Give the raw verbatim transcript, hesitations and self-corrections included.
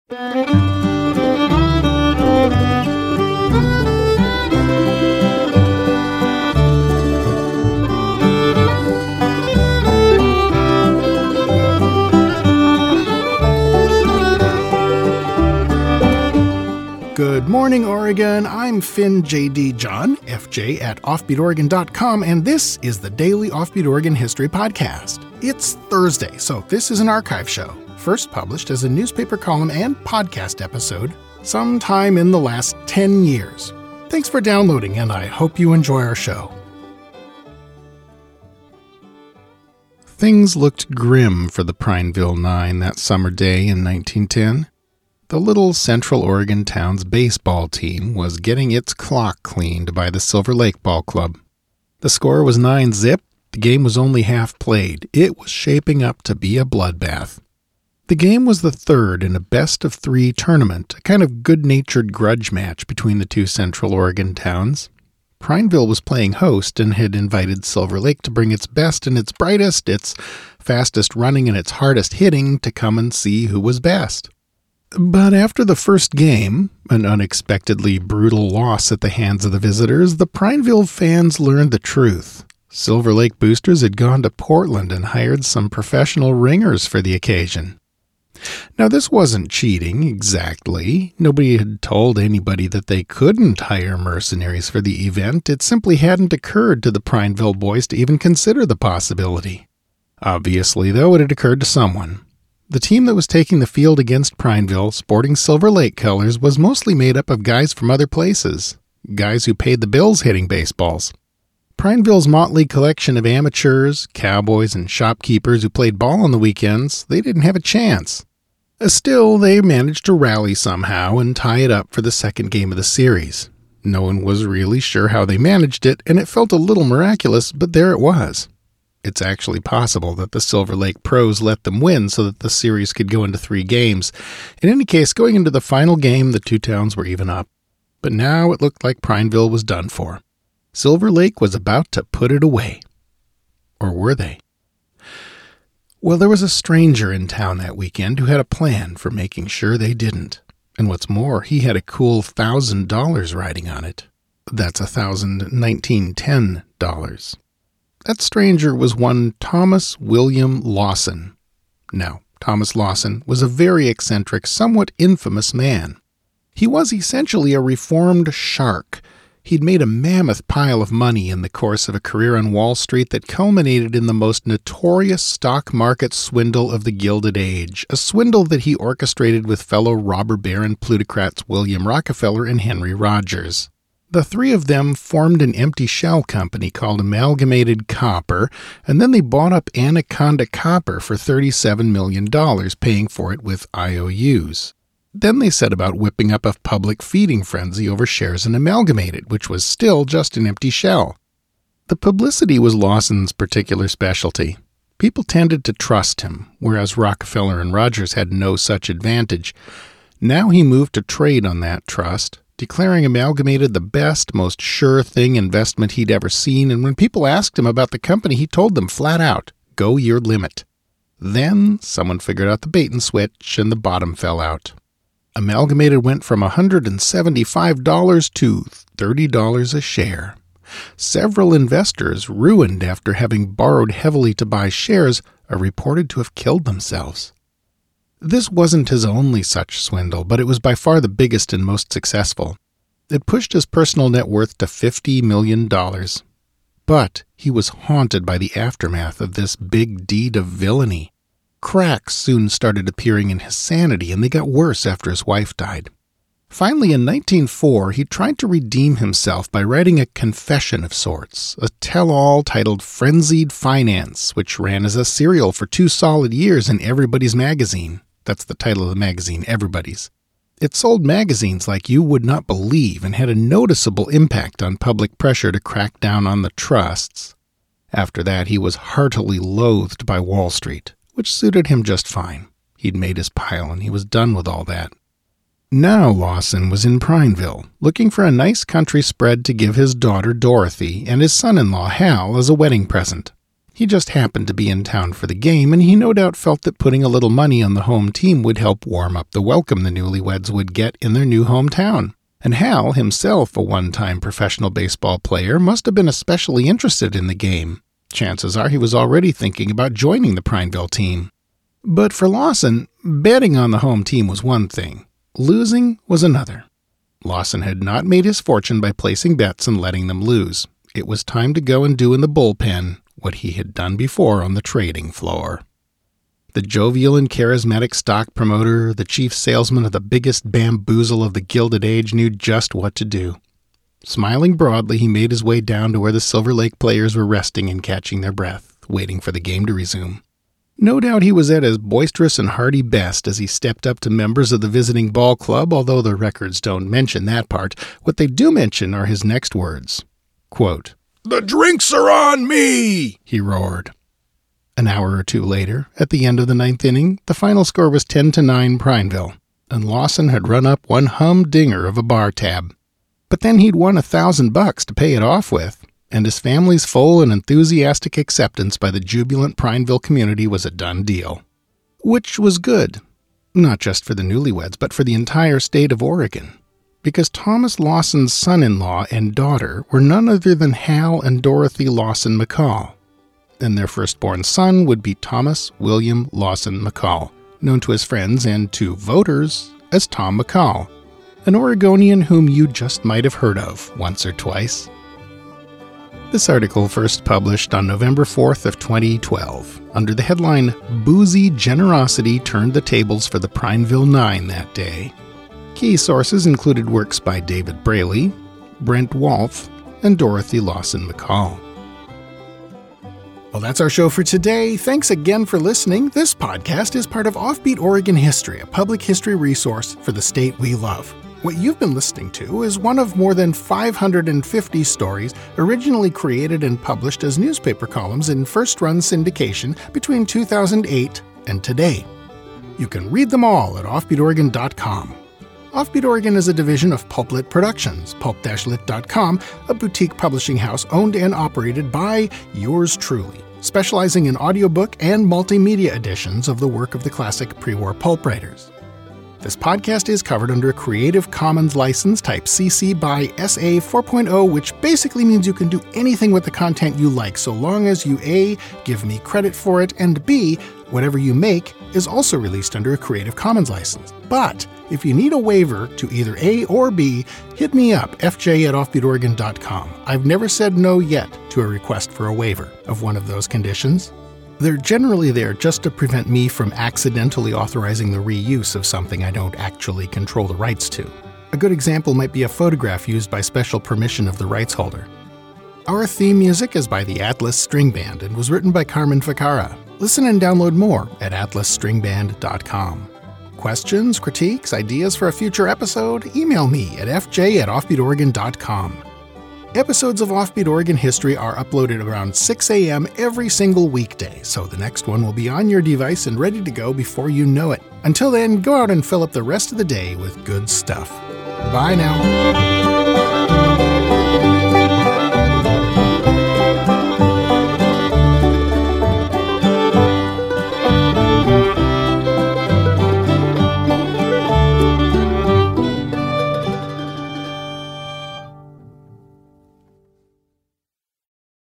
Good morning, Oregon. I'm Finn J D. John, F J at offbeat oregon dot com, and this is the Daily Offbeat Oregon History Podcast. It's Thursday, so this is an archive show, first published as a newspaper column and podcast episode sometime in the last ten years. Thanks for downloading, and I hope you enjoy our show. Things looked grim for the Prineville Nine that summer day in nineteen ten. The little Central Oregon town's baseball team was getting its clock cleaned by the Silver Lake Ball Club. The score was nine zip, the game was only half played. It was shaping up to be a bloodbath. The game was the third in a best-of-three tournament, a kind of good-natured grudge match between the two Central Oregon towns. Prineville was playing host and had invited Silver Lake to bring its best and its brightest, its fastest running and its hardest hitting to come and see who was best. But after the first game, an unexpectedly brutal loss at the hands of the visitors, the Prineville fans learned the truth. Silver Lake boosters had gone to Portland and hired some professional ringers for the occasion. Now, this wasn't cheating, exactly. Nobody had told anybody that they couldn't hire mercenaries for the event. It simply hadn't occurred to the Prineville boys to even consider the possibility. Obviously, though, it had occurred to someone. The team that was taking the field against Prineville, sporting Silver Lake colors, was mostly made up of guys from other places, guys who paid the bills hitting baseballs. Prineville's motley collection of amateurs, cowboys, and shopkeepers who played ball on the weekends, they didn't have a chance. Still, they managed to rally somehow and tie it up for the second game of the series. No one was really sure how they managed it, and it felt a little miraculous, but there it was. It's actually possible that the Silver Lake pros let them win so that the series could go into three games. In any case, going into the final game, the two towns were even up. But now it looked like Prineville was done for. Silver Lake was about to put it away. Or were they? Well, there was a stranger in town that weekend who had a plan for making sure they didn't. And what's more, he had a cool one thousand dollars riding on it. That's one thousand nineteen ten dollars. That stranger was one Thomas William Lawson. Now, Thomas Lawson was a very eccentric, somewhat infamous man. He was essentially a reformed shark. He'd made a mammoth pile of money in the course of a career on Wall Street that culminated in the most notorious stock market swindle of the Gilded Age, a swindle that he orchestrated with fellow robber baron plutocrats William Rockefeller and Henry Rogers. The three of them formed an empty shell company called Amalgamated Copper, and then they bought up Anaconda Copper for thirty-seven million dollars, paying for it with I O Us. Then they set about whipping up a public feeding frenzy over shares in Amalgamated, which was still just an empty shell. The publicity was Lawson's particular specialty. People tended to trust him, whereas Rockefeller and Rogers had no such advantage. Now he moved to trade on that trust, declaring Amalgamated the best, most sure-thing investment he'd ever seen, and when people asked him about the company, he told them flat out, go your limit. Then someone figured out the bait-and-switch, and the bottom fell out. Amalgamated went from one hundred seventy-five dollars to thirty dollars a share. Several investors, ruined after having borrowed heavily to buy shares, are reported to have killed themselves. This wasn't his only such swindle, but it was by far the biggest and most successful. It pushed his personal net worth to fifty million dollars. But he was haunted by the aftermath of this big deed of villainy. Cracks soon started appearing in his sanity, and they got worse after his wife died. Finally, in nineteen oh four, he tried to redeem himself by writing a confession of sorts, a tell-all titled Frenzied Finance, which ran as a serial for two solid years in Everybody's Magazine. That's the title of the magazine, Everybody's. It sold magazines like you would not believe and had a noticeable impact on public pressure to crack down on the trusts. After that, he was heartily loathed by Wall Street, which suited him just fine. He'd made his pile and he was done with all that. Now Lawson was in Prineville, looking for a nice country spread to give his daughter Dorothy and his son-in-law Hal as a wedding present. He just happened to be in town for the game, and he no doubt felt that putting a little money on the home team would help warm up the welcome the newlyweds would get in their new hometown. And Hal, himself a one-time professional baseball player, must have been especially interested in the game. Chances are he was already thinking about joining the Prineville team. But for Lawson, betting on the home team was one thing. Losing was another. Lawson had not made his fortune by placing bets and letting them lose. It was time to go and do in the bullpen what he had done before on the trading floor. The jovial and charismatic stock promoter, the chief salesman of the biggest bamboozle of the Gilded Age, knew just what to do. Smiling broadly, he made his way down to where the Silver Lake players were resting and catching their breath, waiting for the game to resume. No doubt he was at his boisterous and hearty best as he stepped up to members of the visiting ball club, although the records don't mention that part. What they do mention are his next words. Quote, "The drinks are on me!" he roared. An hour or two later, at the end of the ninth inning, the final score was ten to nine Prineville, and Lawson had run up one humdinger of a bar tab. But then he'd won a thousand bucks to pay it off with, and his family's full and enthusiastic acceptance by the jubilant Prineville community was a done deal. Which was good, not just for the newlyweds, but for the entire state of Oregon. Because Thomas Lawson's son-in-law and daughter were none other than Hal and Dorothy Lawson McCall, and their firstborn son would be Thomas William Lawson McCall, known to his friends and to voters as Tom McCall, an Oregonian whom you just might have heard of once or twice. This article first published on November fourth of twenty twelve, under the headline, "Boozy Generosity Turned the Tables for the Prineville Nine That Day." Key sources included works by David Braley, Brent Wolf, and Dorothy Lawson McCall. Well, that's our show for today. Thanks again for listening. This podcast is part of Offbeat Oregon History, a public history resource for the state we love. What you've been listening to is one of more than five hundred fifty stories originally created and published as newspaper columns in first-run syndication between two thousand eight and today. You can read them all at offbeat oregon dot com. Offbeat Oregon is a division of Pulplit Productions, pulp dash lit dot com, a boutique publishing house owned and operated by yours truly, specializing in audiobook and multimedia editions of the work of the classic pre-war pulp writers. This podcast is covered under a Creative Commons license type C C by S A four point oh, which basically means you can do anything with the content you like, so long as you A, give me credit for it, and B, whatever you make is also released under a Creative Commons license. But if you need a waiver to either A or B, hit me up, f j at offbeat oregon dot com. I've never said no yet to a request for a waiver of one of those conditions. They're generally there just to prevent me from accidentally authorizing the reuse of something I don't actually control the rights to. A good example might be a photograph used by special permission of the rights holder. Our theme music is by the Atlas String Band and was written by Carmen Ficarra. Listen and download more at atlas string band dot com. Questions, critiques, ideas for a future episode? Email me at f j at offbeat oregon dot com. Episodes of Offbeat Oregon History are uploaded around six a.m. every single weekday, so the next one will be on your device and ready to go before you know it. Until then, go out and fill up the rest of the day with good stuff. Bye now.